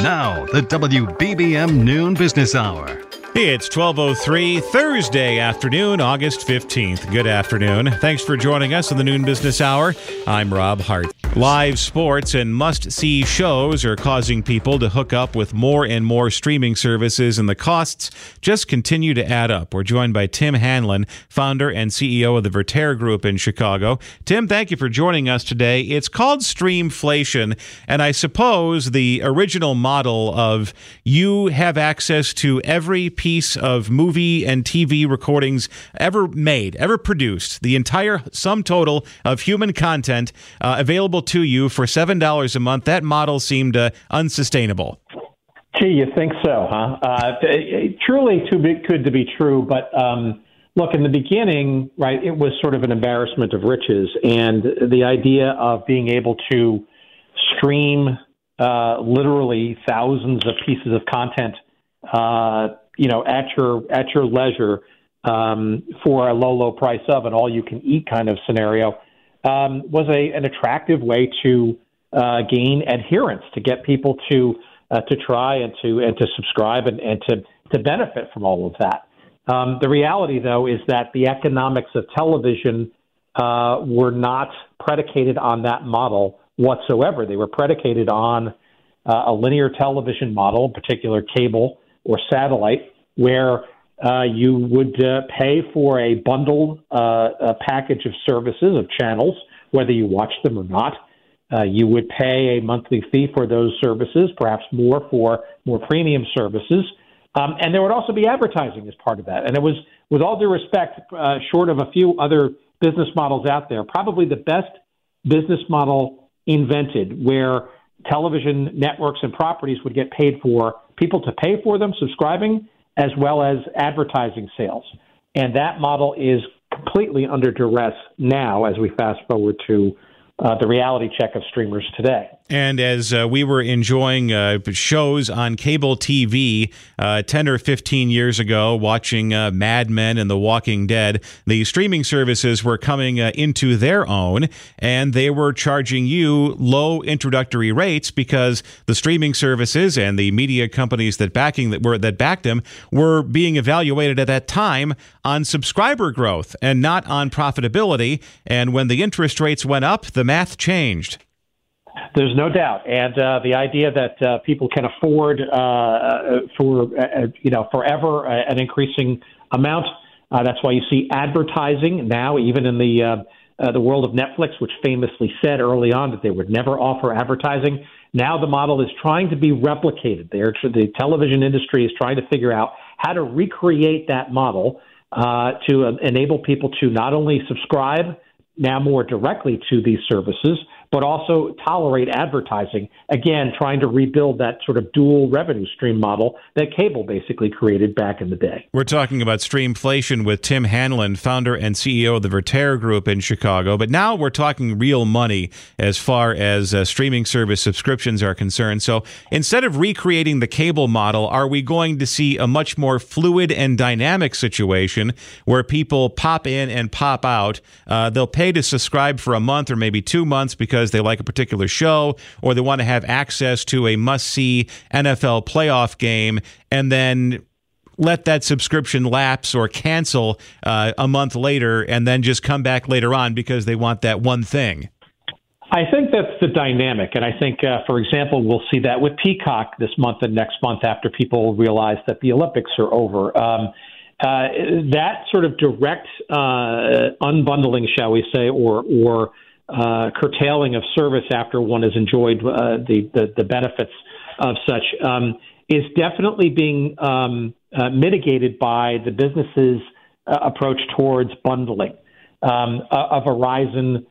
Now, the WBBM Noon Business Hour. It's 12:03 Thursday afternoon, August 15th. Good afternoon. Thanks for joining us on the Noon Business Hour. I'm Rob Hart. Live sports and must-see shows are causing people to hook up with more and more streaming services, and the costs just continue to add up. We're joined by Tim Hanlon, founder and CEO of the Vertere Group in Chicago. Tim, thank you for joining us today. It's called Streamflation, and I suppose the original model of you have access to every piece of movie and TV recordings ever made, ever produced, the entire sum total of human content available to you for $7 a month. That model seemed unsustainable. Gee, you think so, huh? Truly too good to be true. But look, in the beginning, right, it was sort of an embarrassment of riches. And the idea of being able to stream literally thousands of pieces of content at your leisure for a low price of an all-you-can-eat kind of scenario was an attractive way to gain adherence, to get people to try and to subscribe and to benefit from all of that. The reality, though, is that the economics of television were not predicated on that model whatsoever. They were predicated on a linear television model, in particular cable or satellite, where you would pay for a bundled package of services, of channels, whether you watch them or not. You would pay a monthly fee for those services, perhaps more for more premium services. And there would also be advertising as part of that. And it was, with all due respect, short of a few other business models out there, probably the best business model invented, where television networks and properties would get paid for people to pay for them, subscribing, as well as advertising sales. And that model is completely under duress now as we fast forward to the reality check of streamers today. And as we were enjoying shows on cable TV 10 or 15 years ago, watching Mad Men and The Walking Dead, the streaming services were coming into their own, and they were charging you low introductory rates because the streaming services and the media companies that backed them were being evaluated at that time on subscriber growth and not on profitability. And when the interest rates went up, the math changed. There's no doubt, and the idea that people can afford forever an increasing amount. That's why you see advertising now, even in the world of Netflix, which famously said early on that they would never offer advertising. Now the model is trying to be replicated. The television industry is trying to figure out how to recreate that model to enable people to not only subscribe now more directly to these services, but also tolerate advertising, again, trying to rebuild that sort of dual revenue stream model that cable basically created back in the day. We're talking about Streamflation with Tim Hanlon, founder and CEO of the Vertere Group in Chicago. But now we're talking real money as far as streaming service subscriptions are concerned. So instead of recreating the cable model, are we going to see a much more fluid and dynamic situation where people pop in and pop out? They'll pay to subscribe for a month or maybe 2 months because they like a particular show, or they want to have access to a must-see NFL playoff game, and then let that subscription lapse or cancel a month later and then just come back later on because they want that one thing. I think that's the dynamic, and I think, for example, we'll see that with Peacock this month and next month after people realize that the Olympics are over. That sort of direct unbundling, shall we say, or curtailing of service after one has enjoyed the benefits of such is definitely being mitigated by the business's approach towards bundling. A Verizon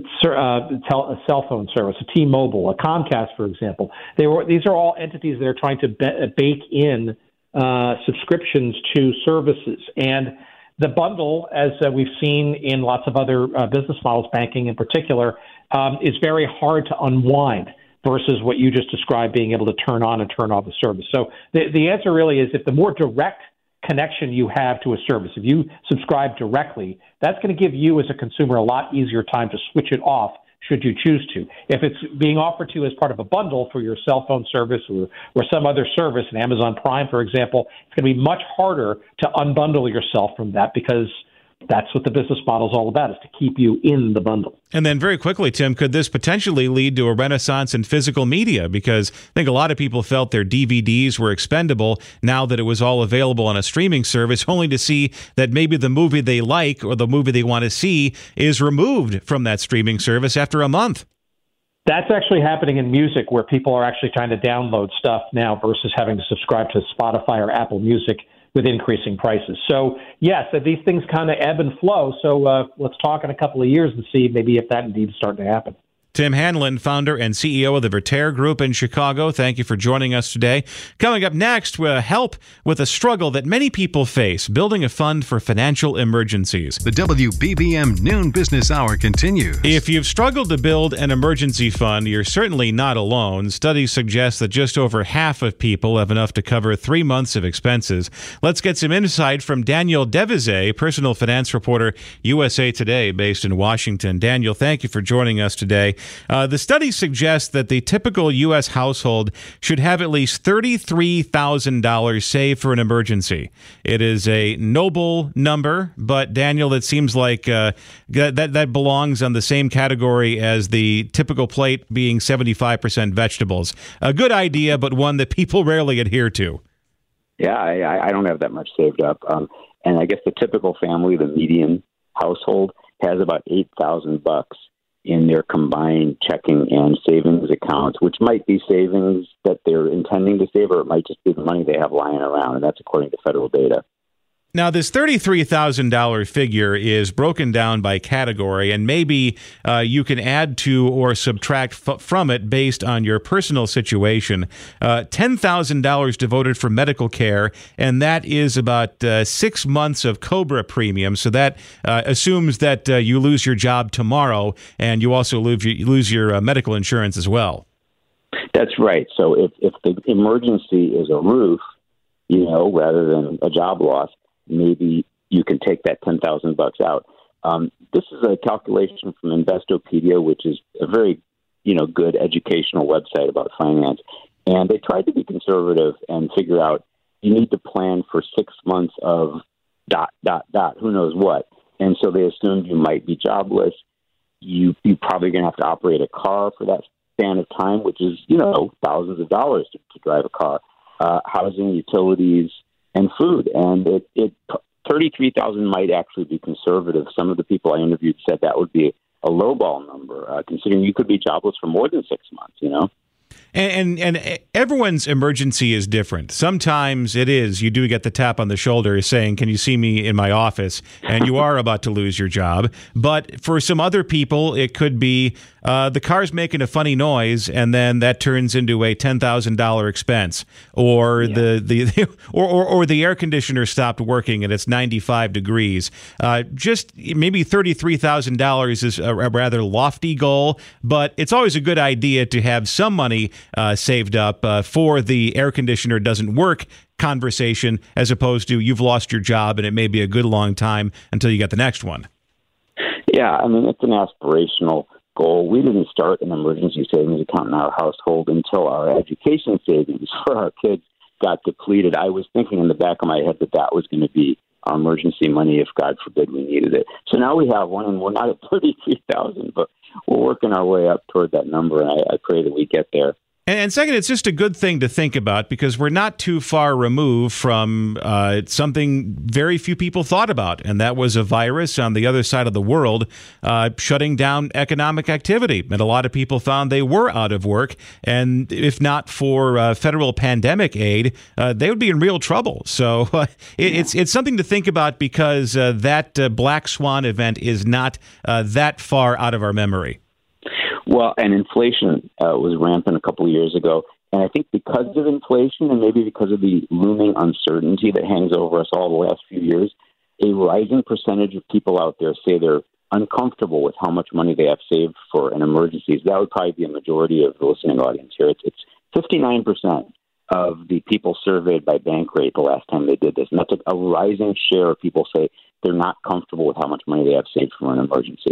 a cell phone service, a T-Mobile, a Comcast, for example. These are all entities that are trying to bake in subscriptions to services. And the bundle, as we've seen in lots of other business models, banking in particular, is very hard to unwind versus what you just described, being able to turn on and turn off the service. So the answer really is, if the more direct connection you have to a service, if you subscribe directly, that's going to give you as a consumer a lot easier time to switch it off should you choose to. If it's being offered to you as part of a bundle for your cell phone service or some other service, in Amazon Prime, for example, it's going to be much harder to unbundle yourself from that because that's what the business model is all about, is to keep you in the bundle. And then very quickly, Tim, could this potentially lead to a renaissance in physical media? Because I think a lot of people felt their DVDs were expendable now that it was all available on a streaming service, only to see that maybe the movie they like or the movie they want to see is removed from that streaming service after a month. That's actually happening in music, where people are actually trying to download stuff now versus having to subscribe to Spotify or Apple Music with increasing prices. So, yes, these things kind of ebb and flow. So let's talk in a couple of years and see maybe if that indeed is starting to happen. Tim Hanlon, founder and CEO of the Vertere Group in Chicago. Thank you for joining us today. Coming up next, we'll help with a struggle that many people face, building a fund for financial emergencies. The WBBM Noon Business Hour continues. If you've struggled to build an emergency fund, you're certainly not alone. Studies suggest that just over half of people have enough to cover 3 months of expenses. Let's get some insight from Daniel Devizet, personal finance reporter, USA Today, based in Washington. Daniel, thank you for joining us today. The study suggests that the typical U.S. household should have at least $33,000 saved for an emergency. It is a noble number, but Daniel, it seems like that belongs on the same category as the typical plate being 75% vegetables. A good idea, but one that people rarely adhere to. Yeah, I don't have that much saved up. And I guess the typical family, the median household, has about $8,000 in their combined checking and savings accounts, which might be savings that they're intending to save, or it might just be the money they have lying around, and that's according to federal data. Now, this $33,000 figure is broken down by category, and maybe you can add to or subtract from it based on your personal situation. $10,000 devoted for medical care, and that is about 6 months of COBRA premium. So that assumes that you lose your job tomorrow, and you also lose your medical insurance as well. That's right. So if the emergency is a roof, rather than a job loss, maybe you can take that $10,000 out. This is a calculation from Investopedia, which is a very, good educational website about finance. And they tried to be conservative and figure out you need to plan for 6 months of ... who knows what. And so they assumed you might be jobless. You probably going to have to operate a car for that span of time, which is, thousands of dollars to drive a car, housing, utilities, and food. And it 33,000 might actually be conservative. Some of the people I interviewed said that would be a lowball number, considering you could be jobless for more than 6 months, And everyone's emergency is different. Sometimes it is, you do get the tap on the shoulder saying, can you see me in my office? And you are about to lose your job. But for some other people, it could be the car's making a funny noise, and then that turns into a $10,000 expense. Or the air conditioner stopped working and it's 95 degrees. Just maybe $33,000 is a rather lofty goal, but it's always a good idea to have some money saved up for the air conditioner doesn't work conversation, as opposed to you've lost your job and it may be a good long time until you get the next one. Yeah, it's an aspirational goal. We didn't start an emergency savings account in our household until our education savings for our kids got depleted. I was thinking in the back of my head that was going to be our emergency money if, God forbid, we needed it. So now we have one, and we're not at 33,000, but we're working our way up toward that number, and I pray that we get there. And second, it's just a good thing to think about because we're not too far removed from something very few people thought about, and that was a virus on the other side of the world shutting down economic activity. And a lot of people found they were out of work, and if not for federal pandemic aid, they would be in real trouble. So it's something to think about because that black swan event is not that far out of our memory. Well, and inflation was rampant a couple of years ago. And I think because of inflation and maybe because of the looming uncertainty that hangs over us all the last few years, a rising percentage of people out there say they're uncomfortable with how much money they have saved for an emergency. That would probably be a majority of the listening audience here. It's 59% of the people surveyed by Bankrate the last time they did this. And that's a rising share of people say they're not comfortable with how much money they have saved for an emergency.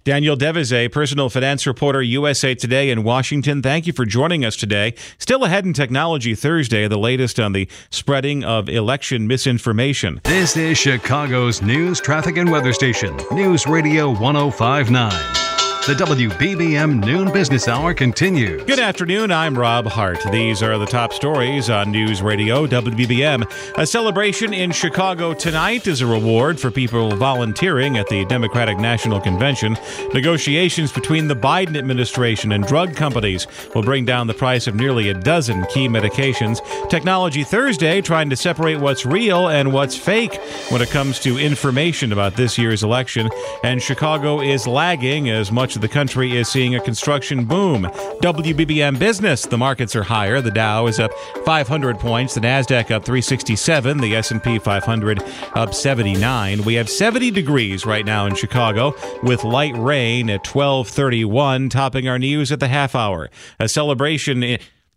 Daniel Devizet, personal finance reporter, USA Today in Washington. Thank you for joining us today. Still ahead in Technology Thursday, the latest on the spreading of election misinformation. This is Chicago's news, traffic, and weather station, News Radio 1059. The WBBM Noon Business Hour continues. Good afternoon, I'm Rob Hart. These are the top stories on News Radio WBBM. A celebration in Chicago tonight is a reward for people volunteering at the Democratic National Convention. Negotiations between the Biden administration and drug companies will bring down the price of nearly a dozen key medications. Technology Thursday trying to separate what's real and what's fake when it comes to information about this year's election. And Chicago is lagging as much of the country is seeing a construction boom. WBBM Business, the markets are higher. The Dow is up 500 points. The Nasdaq up 367. The S&P 500 up 79. We have 70 degrees right now in Chicago with light rain at 12:31, topping our news at the half hour. A celebration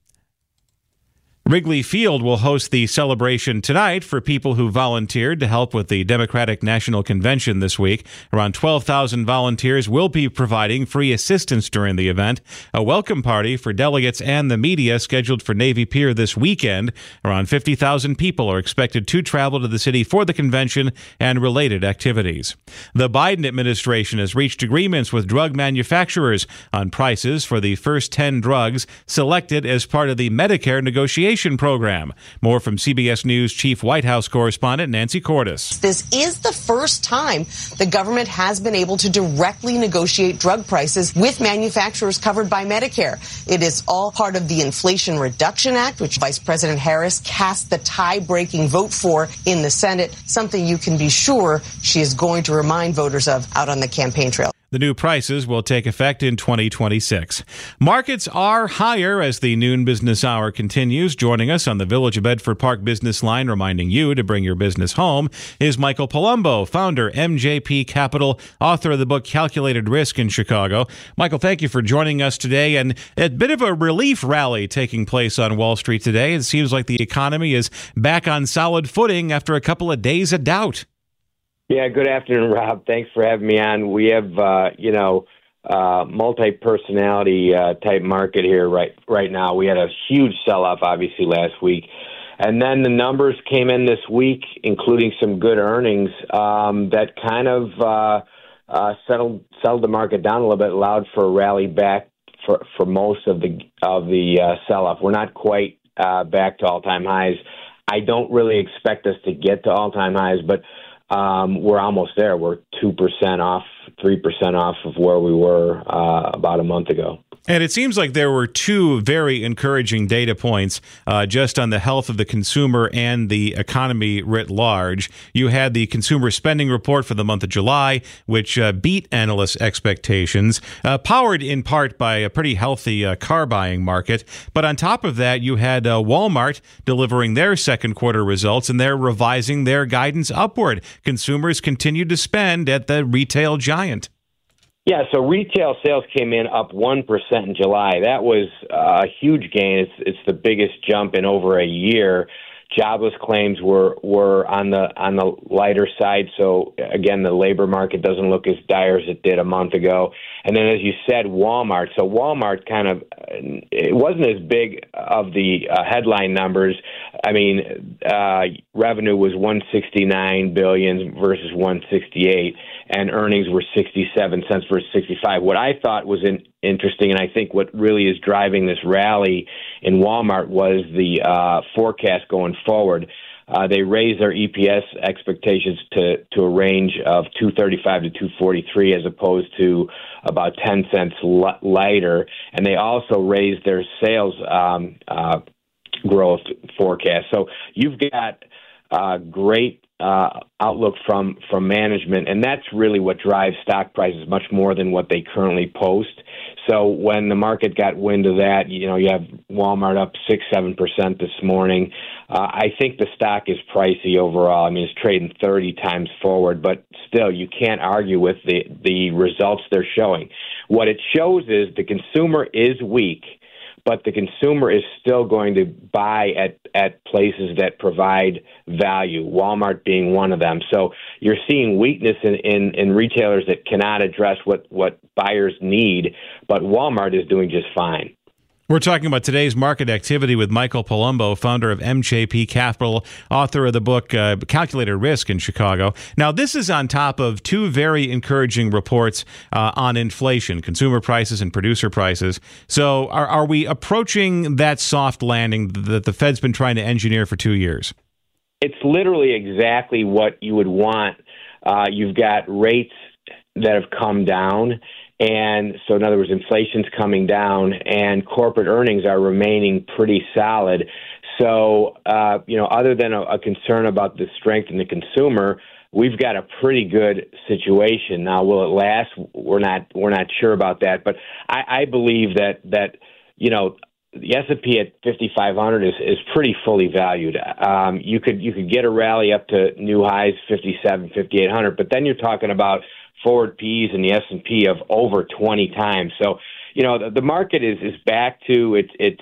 Wrigley Field will host the celebration tonight for people who volunteered to help with the Democratic National Convention this week. Around 12,000 volunteers will be providing free assistance during the event. A welcome party for delegates and the media scheduled for Navy Pier this weekend. Around 50,000 people are expected to travel to the city for the convention and related activities. The Biden administration has reached agreements with drug manufacturers on prices for the first 10 drugs selected as part of the Medicare negotiation program. More from CBS News Chief White House correspondent Nancy Cordes. This is the first time the government has been able to directly negotiate drug prices with manufacturers covered by Medicare. It is all part of the Inflation Reduction Act, which Vice President Harris cast the tie-breaking vote for in the Senate, something you can be sure she is going to remind voters of out on the campaign trail. The new prices will take effect in 2026. Markets are higher as the Noon Business Hour continues. Joining us on the Village of Bedford Park Business Line, reminding you to bring your business home, is Michael Palumbo, founder, MJP Capital, author of the book Calculated Risk in Chicago. Michael, thank you for joining us today. And a bit of a relief rally taking place on Wall Street today. It seems like the economy is back on solid footing after a couple of days of doubt. Yeah, good afternoon, Rob. Thanks for having me on. We have, multi-personality type market here right now. We had a huge sell-off, obviously, last week. And then the numbers came in this week, including some good earnings, that kind of settled the market down a little bit, allowed for a rally back for most of the sell-off. We're not quite back to all-time highs. I don't really expect us to get to all-time highs, but we're almost there. We're 2% off, 3% off of where we were about a month ago. And it seems like there were two very encouraging data points just on the health of the consumer and the economy writ large. You had the consumer spending report for the month of July, which beat analysts' expectations, powered in part by a pretty healthy car buying market. But on top of that, you had Walmart delivering their second quarter results, and they're revising their guidance upward. Consumers continue to spend at the retail giant. Yeah, so retail sales came in up 1% in July. That was a huge gain. It's the biggest jump in over a year. Jobless claims were on the lighter side. So again, the labor market doesn't look as dire as it did a month ago. And then, as you said, Walmart. So Walmart it wasn't as big of the headline numbers. I mean, revenue was $169 billion versus $168, and earnings were 67 cents versus 65. What I thought was interesting, and I think what really is driving this rally in Walmart, was the forecast going forward. They raised their EPS expectations to a range of $2.35 to $2.43 as opposed to about 10 cents lighter. And they also raised their sales growth forecast. So you've got great outlook from management, and that's really what drives stock prices much more than what they currently post. So when the market got wind of that, you have Walmart up 6-7% this morning. I think the stock is pricey overall. I mean, it's trading 30 times forward, but still, you can't argue with the results they're showing. What it shows is the consumer is weak, but the consumer is still going to buy at places that provide value, Walmart being one of them. So you're seeing weakness in retailers that cannot address what buyers need, but Walmart is doing just fine. We're talking about today's market activity with Michael Palumbo, founder of MJP Capital, author of the book Calculated Risk in Chicago. Now, this is on top of two very encouraging reports on inflation, consumer prices and producer prices. So are we approaching that soft landing that the Fed's been trying to engineer for 2 years? It's literally exactly what you would want. You've got rates that have come down. And so, in other words, inflation's coming down and corporate earnings are remaining pretty solid. So, other than a concern about the strength in the consumer, we've got a pretty good situation. Now, will it last? We're not sure about that. But I believe that the S&P at 5,500 is pretty fully valued. You could get a rally up to new highs, 57, 5,800, but then you're talking about forward P's in the S&P of over 20 times. So, the market is back to its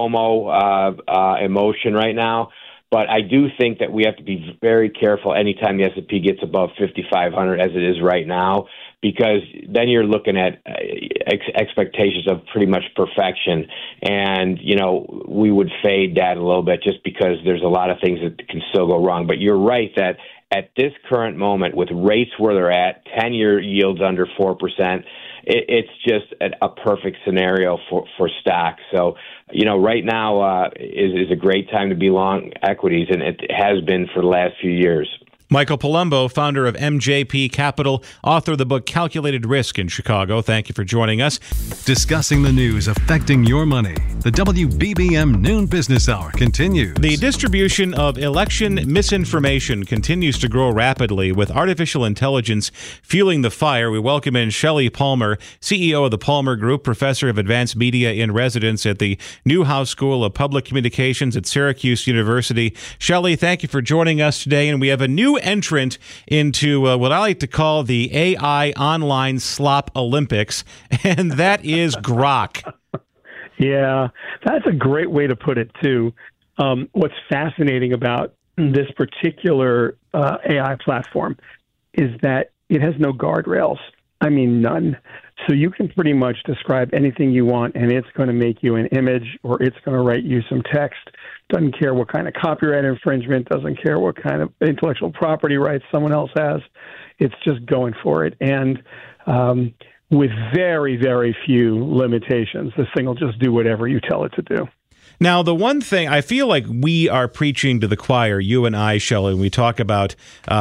FOMO emotion right now. But I do think that we have to be very careful anytime the S&P gets above 5,500 as it is right now, because then you're looking at expectations of pretty much perfection. And, we would fade that a little bit just because there's a lot of things that can still go wrong. But you're right that at this current moment, with rates where they're at, 10-year yields under 4%, it's just a perfect scenario for stocks. So, right now is a great time to be long equities, and it has been for the last few years. Michael Palumbo, founder of MJP Capital, author of the book Calculated Risk in Chicago. Thank you for joining us. Discussing the news affecting your money. The WBBM Noon Business Hour continues. The distribution of election misinformation continues to grow rapidly, with artificial intelligence fueling the fire. We welcome in Shelley Palmer, CEO of the Palmer Group, professor of advanced media in residence at the Newhouse School of Public Communications at Syracuse University. Shelley, thank you for joining us today. And we have a new entrant into what I like to call the AI online slop Olympics, and that is Grok. Yeah, that's a great way to put it, too. What's fascinating about this particular AI platform is that it has no guardrails. I mean, none. So you can pretty much describe anything you want, and it's going to make you an image, or it's going to write you some text. Doesn't care what kind of copyright infringement, doesn't care what kind of intellectual property rights someone else has. It's just going for it. And with very, very few limitations, this thing will just do whatever you tell it to do. Now, the one thing I feel like we are preaching to the choir, you and I, Shelley, when we talk about,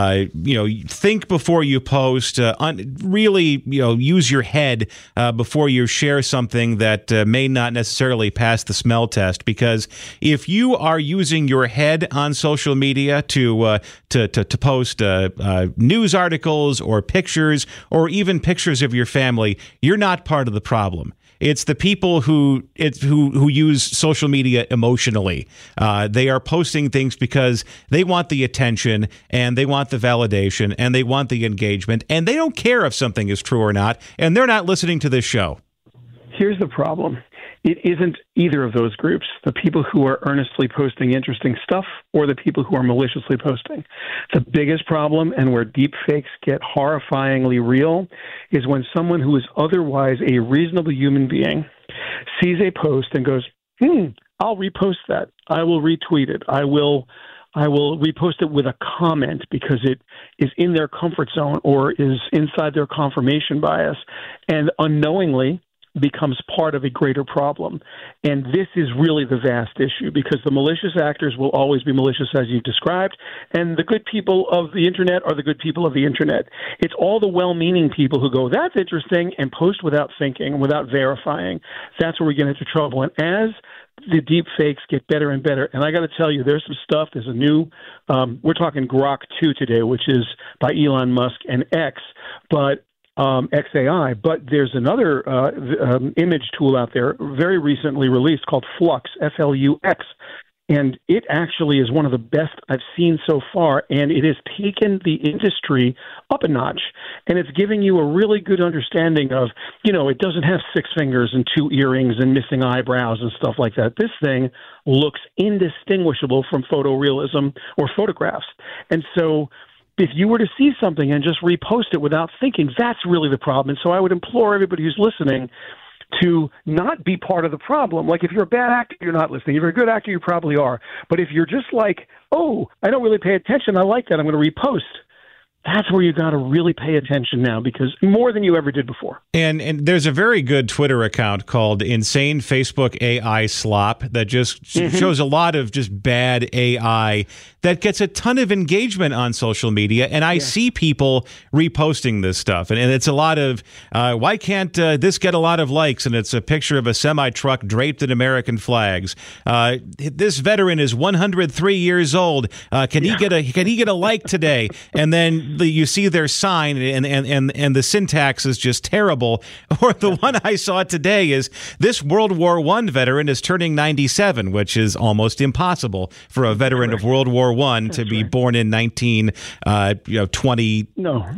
think before you post, really, use your head before you share something that may not necessarily pass the smell test. Because if you are using your head on social media to post news articles or pictures, or even pictures of your family, you're not part of the problem. It's the people who use social media emotionally. They are posting things because they want the attention, and they want the validation, and they want the engagement, and they don't care if something is true or not, and they're not listening to this show. Here's the problem. It isn't either of those groups, the people who are earnestly posting interesting stuff or the people who are maliciously posting. The biggest problem, and where deep fakes get horrifyingly real, is when someone who is otherwise a reasonable human being sees a post and goes, I'll repost that. I will retweet it. I will repost it with a comment because it is in their comfort zone or is inside their confirmation bias, and unknowingly becomes part of a greater problem. And this is really the vast issue, because the malicious actors will always be malicious, as you've described, and the good people of the Internet are the good people of the Internet. It's all the well-meaning people who go, that's interesting, and post without thinking, without verifying. That's where we get into trouble. And as the deep fakes get better and better, and I got to tell you, there's some stuff, there's a new, we're talking Grok 2 today, which is by Elon Musk and X, but XAI, but there's another image tool out there very recently released called Flux, Flux, And it actually is one of the best I've seen so far, and it has taken the industry up a notch. And it's giving you a really good understanding of, it doesn't have 6 fingers and 2 earrings and missing eyebrows and stuff like that. This thing looks indistinguishable from photorealism or photographs. And so if you were to see something and just repost it without thinking, that's really the problem. And so I would implore everybody who's listening to not be part of the problem. Like, if you're a bad actor, you're not listening. If you're a good actor, you probably are. But if you're just like, oh, I don't really pay attention, I like that, I'm going to repost, that's where you got to really pay attention now, because more than you ever did before. And there's a very good Twitter account called Insane Facebook AI Slop that just shows a lot of just bad AI that gets a ton of engagement on social media. And I see people reposting this stuff. And it's a lot of, why can't this get a lot of likes? And it's a picture of a semi-truck draped in American flags. This veteran is 103 years old. Can he get a like today? And then you see their sign, and the syntax is just terrible. Or the one I saw today is, this World War I veteran is turning 97, which is almost impossible for a veteran of World War I to be born in 1928.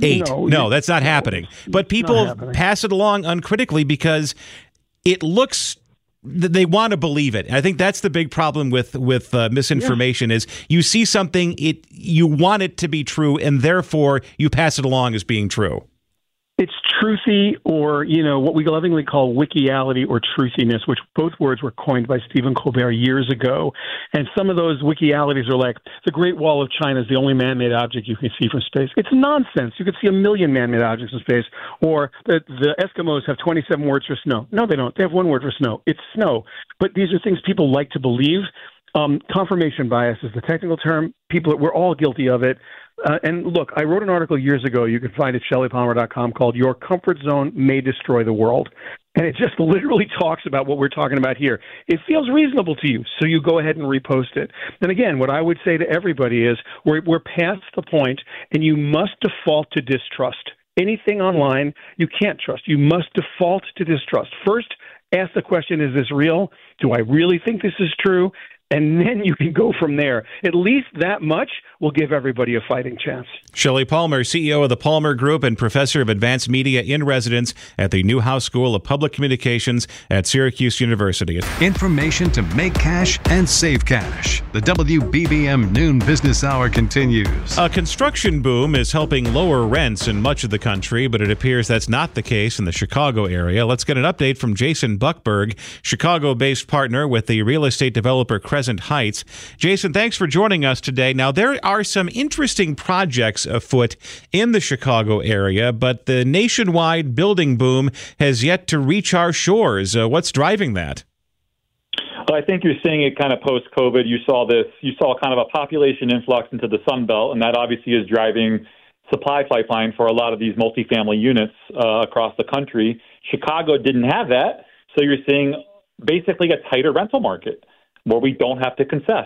No, that's not happening. But people pass it along uncritically because it looks, they want to believe it. I think that's the big problem with misinformation is you see something, you want it to be true, and therefore you pass it along as being true. It's truthy, or, what we lovingly call wikiality or truthiness, which both words were coined by Stephen Colbert years ago. And some of those wikialities are like, the Great Wall of China is the only man-made object you can see from space. It's nonsense. You could see 1 million man-made objects in space. Or the Eskimos have 27 words for snow. No, they don't. They have 1 word for snow. It's snow. But these are things people like to believe. Confirmation bias is the technical term. We're all guilty of it. And look, I wrote an article years ago, you can find it at ShelleyPalmer.com, called Your Comfort Zone May Destroy the World. And it just literally talks about what we're talking about here. It feels reasonable to you, so you go ahead and repost it. And again, what I would say to everybody is we're past the point, and you must default to distrust. Anything online, you can't trust. You must default to distrust. First, ask the question, is this real? Do I really think this is true? And then you can go from there. At least that much will give everybody a fighting chance. Shelley Palmer, CEO of the Palmer Group and professor of advanced media in residence at the Newhouse School of Public Communications at Syracuse University. Information to make cash and save cash. The WBBM Noon Business Hour continues. A construction boom is helping lower rents in much of the country, but it appears that's not the case in the Chicago area. Let's get an update from Jason Buckberg, Chicago-based partner with the real estate developer Crescent Heights. Jason, thanks for joining us today. Now, there are some interesting projects afoot in the Chicago area, but the nationwide building boom has yet to reach our shores. What's driving that? Well, I think you're seeing it kind of post-COVID. You saw kind of a population influx into the Sun Belt, and that obviously is driving supply pipeline for a lot of these multifamily units across the country. Chicago didn't have that, so you're seeing basically a tighter rental market where we don't have to concess.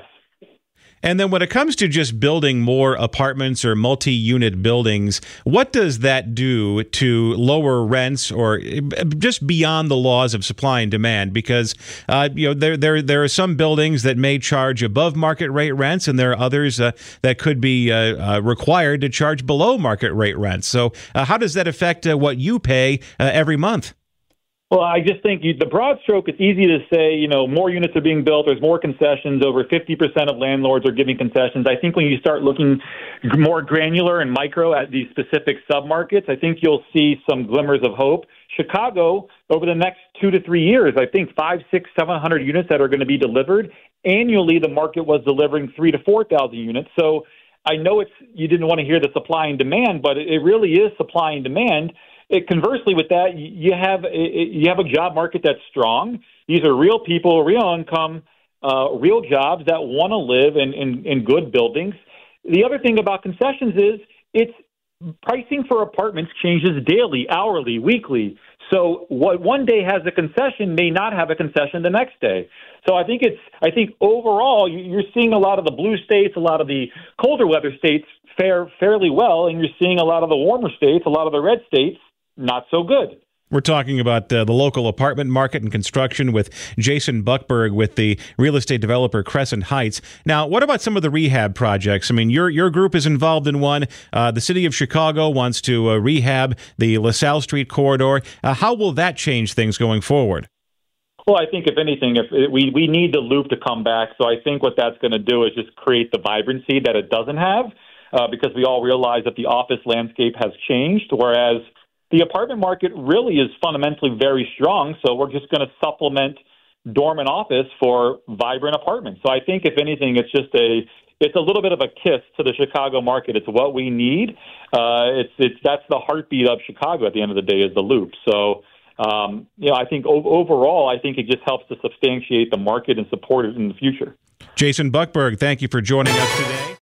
And then when it comes to just building more apartments or multi-unit buildings, what does that do to lower rents or just beyond the laws of supply and demand? Because there are some buildings that may charge above market rate rents, and there are others that could be required to charge below market rate rents. So how does that affect what you pay every month? Well, I just think the broad stroke, it's easy to say, more units are being built, there's more concessions, over 50% of landlords are giving concessions. I think when you start looking more granular and micro at these specific submarkets, I think you'll see some glimmers of hope. Chicago, over the next 2 to 3 years, I think 500, 600, 700 units that are going to be delivered. Annually, the market was delivering 3,000 to 4,000 units. So I know you didn't want to hear the supply and demand, but it really is supply and demand. Conversely, with that, you have a job market that's strong. These are real people, real income, real jobs that want to live in good buildings. The other thing about concessions is it's pricing for apartments changes daily, hourly, weekly. So what one day has a concession may not have a concession the next day. So I think overall you're seeing a lot of the blue states, a lot of the colder weather states fare fairly well, and you're seeing a lot of the warmer states, a lot of the red states, not so good. We're talking about the local apartment market and construction with Jason Buckberg with the real estate developer Crescent Heights. Now, what about some of the rehab projects? I mean, your group is involved in one. The city of Chicago wants to rehab the LaSalle Street corridor. How will that change things going forward? Well, I think if anything, we need the loop to come back. So I think what that's going to do is just create the vibrancy that it doesn't have, because we all realize that the office landscape has changed, whereas the apartment market really is fundamentally very strong. So we're just going to supplement dormant office for vibrant apartments. So I think if anything, it's a little bit of a kiss to the Chicago market. It's what we need. That's the heartbeat of Chicago at the end of the day, is the loop. So, I think overall, I think it just helps to substantiate the market and support it in the future. Jason Buckberg, thank you for joining us today.